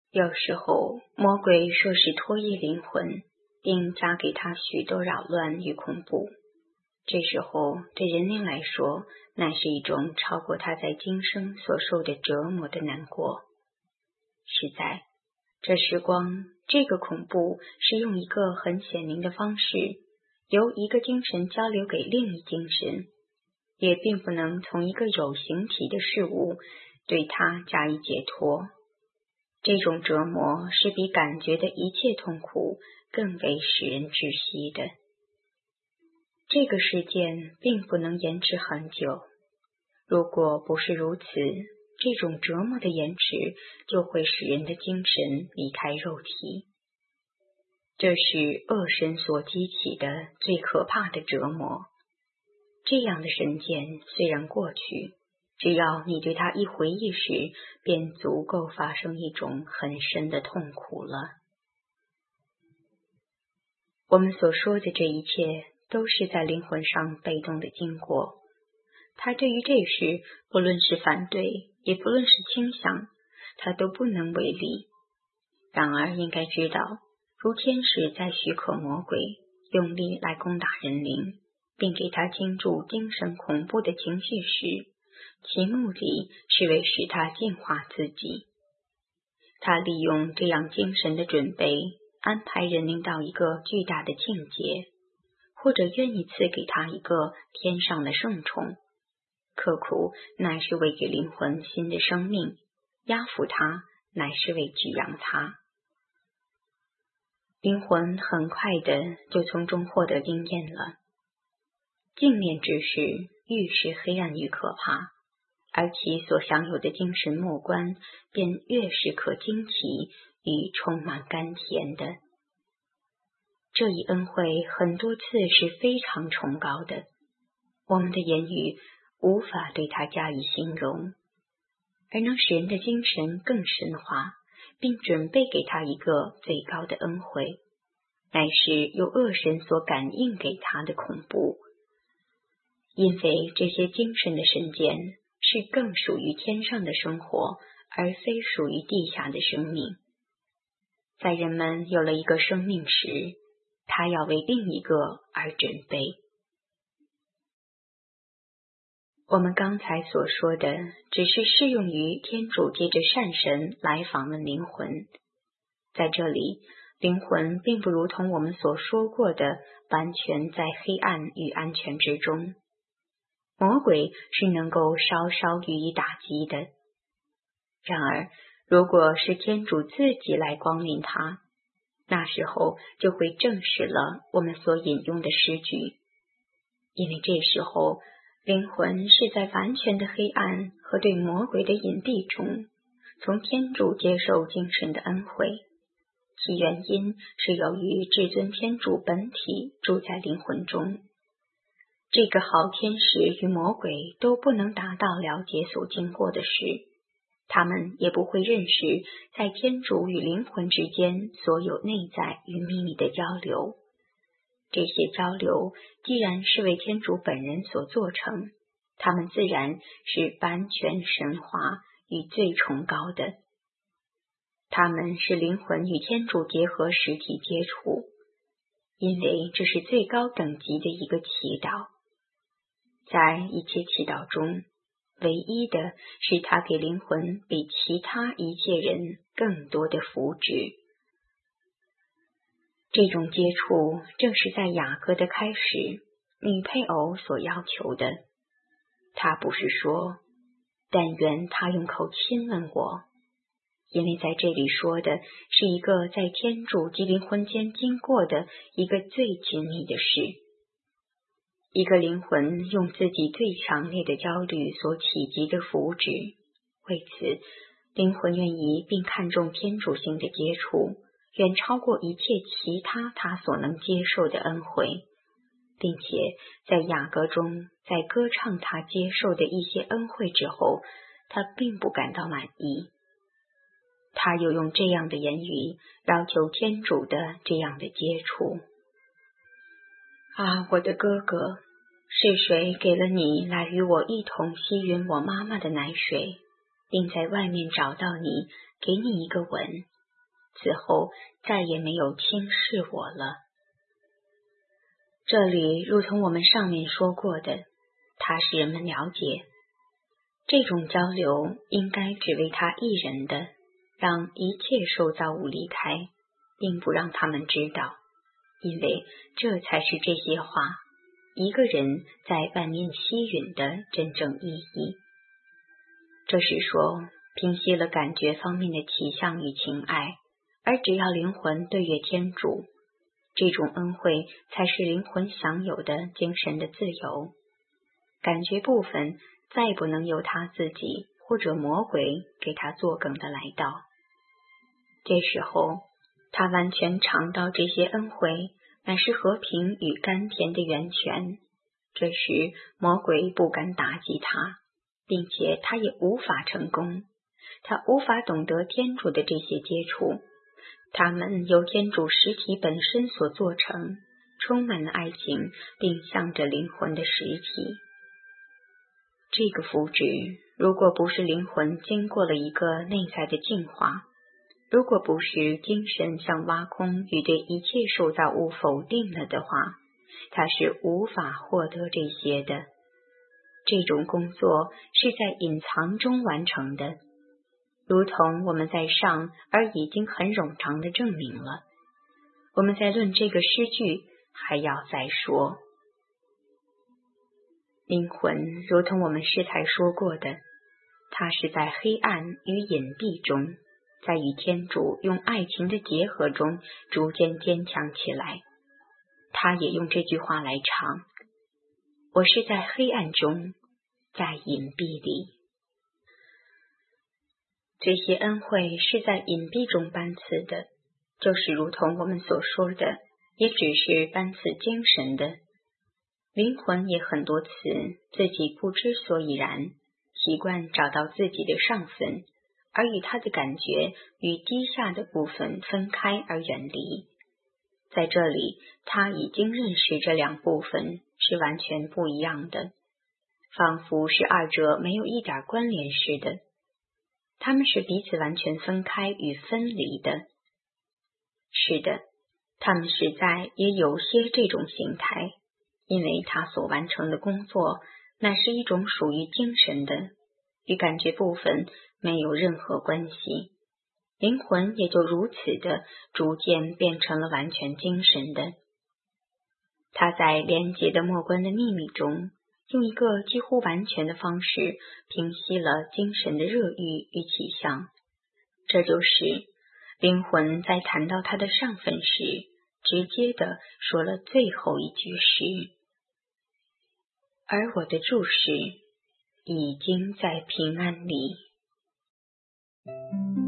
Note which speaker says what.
Speaker 1: 有时候魔鬼说是脱衣灵魂，并加给他许多扰乱与恐怖，这时候对人灵来说，乃是一种超过他在今生所受的折磨的难过。实在这时光，这个恐怖是用一个很显明的方式，由一个精神交流给另一精神，也并不能从一个有形体的事物对它加以解脱。这种折磨是比感觉的一切痛苦更为使人窒息的。这个事件并不能延迟很久，如果不是如此，这种折磨的延迟就会使人的精神离开肉体。这是恶神所激起的最可怕的折磨。这样的神剑虽然过去，只要你对它一回忆时，便足够发生一种很深的痛苦了。我们所说的这一切都是在灵魂上被动的经过，他对于这事不论是反对也不论是倾向，他都不能为力。然而应该知道，如天使在许可魔鬼用力来攻打人灵，并给他倾注精神恐怖的情绪时，其目的是为使他净化自己。他利用这样精神的准备，安排人灵到一个巨大的境界，或者愿意赐给他一个天上的圣宠。刻苦乃是为给灵魂新的生命，压服它乃是为滋养它。灵魂很快的就从中获得经验了。镜面之事愈是黑暗愈可怕，而其所享有的精神末观便越是可惊奇与充满甘甜的。这一恩惠很多次是非常崇高的，我们的言语无法对它加以形容，而能使人的精神更深化，并准备给他一个最高的恩惠，乃是由恶神所感应给他的恐怖。因为这些精神的神剑是更属于天上的生活，而非属于地下的生命。在人们有了一个生命时，他要为另一个而准备。我们刚才所说的只是适用于天主借着善神来访问灵魂。在这里，灵魂并不如同我们所说过的完全在黑暗与安全之中。魔鬼是能够稍稍予以打击的。然而，如果是天主自己来光临他，那时候就会证实了我们所引用的诗句，因为这时候灵魂是在完全的黑暗和对魔鬼的隐蔽中，从天主接受精神的恩惠，其原因是由于至尊天主本体住在灵魂中。这个好天使与魔鬼都不能达到了解所经过的事，他们也不会认识在天主与灵魂之间所有内在与秘密的交流。这些交流既然是为天主本人所做成，他们自然是完全神化与最崇高的。他们是灵魂与天主结合实体接触，因为这是最高等级的一个祈祷。在一切祈祷中，唯一的是他给灵魂比其他一切人更多的福祉。这种接触正是在雅各的开始，女配偶所要求的。他不是说，但愿他用口亲吻我，因为在这里说的是一个在天主及灵魂间经过的一个最紧密的事。一个灵魂用自己最强烈的焦虑所企及的福祉，为此灵魂愿意并看重天主性的接触，远超过一切其他他所能接受的恩惠，并且在雅歌中，在歌唱他接受的一些恩惠之后，他并不感到满意。他又用这样的言语要求天主的这样的接触。啊，我的哥哥，是谁给了你来与我一同吸吮我妈妈的奶水，并在外面找到你，给你一个吻， 此后再也没有轻视我了。这里如同我们上面说过的，它使人们了解，这种交流应该只为他一人的，让一切受造物离开，并不让他们知道，因为这才是这些话一个人在万念吸吮的真正意义。这是说，平息了感觉方面的体相与情爱，而只要灵魂对越天主，这种恩惠才是灵魂享有的精神的自由。感觉部分再不能由他自己或者魔鬼给他作梗的来到。这时候，他完全尝到这些恩惠乃是和平与甘甜的源泉。这时魔鬼不敢打击他，并且他也无法成功。他无法懂得天主的这些接触，他们由天主实体本身所做成，充满了爱情，并向着灵魂的实体。这个福祉，如果不是灵魂经过了一个内在的净化，如果不是精神像挖空与对一切受造物否定了的话，它是无法获得这些的。这种工作是在隐藏中完成的，如同我们在上而已经很冗长的证明了。我们在论这个诗句还要再说。灵魂如同我们适才说过的，它是在黑暗与隐蔽中，在与天主用爱情的结合中逐渐坚强起来。他也用这句话来唱：我是在黑暗中，在隐蔽里。这些恩惠是在隐蔽中颁赐的，就是如同我们所说的，也只是颁赐精神的。灵魂也很多次自己不知所以然，习惯找到自己的上分，而与他的感觉与低下的部分分开而远离。在这里，他已经认识这两部分是完全不一样的，仿佛是二者没有一点关联似的。他们是彼此完全分开与分离的。是的，他们实在也有些这种形态，因为他所完成的工作乃是一种属于精神的，与感觉部分没有任何关系。灵魂也就如此的逐渐变成了完全精神的。他在连结的末观的秘密中，用一个几乎完全的方式平息了精神的热欲与起向。这就是灵魂在谈到他的上分时，直接的说了最后一句诗：而我的注释已经在平安里。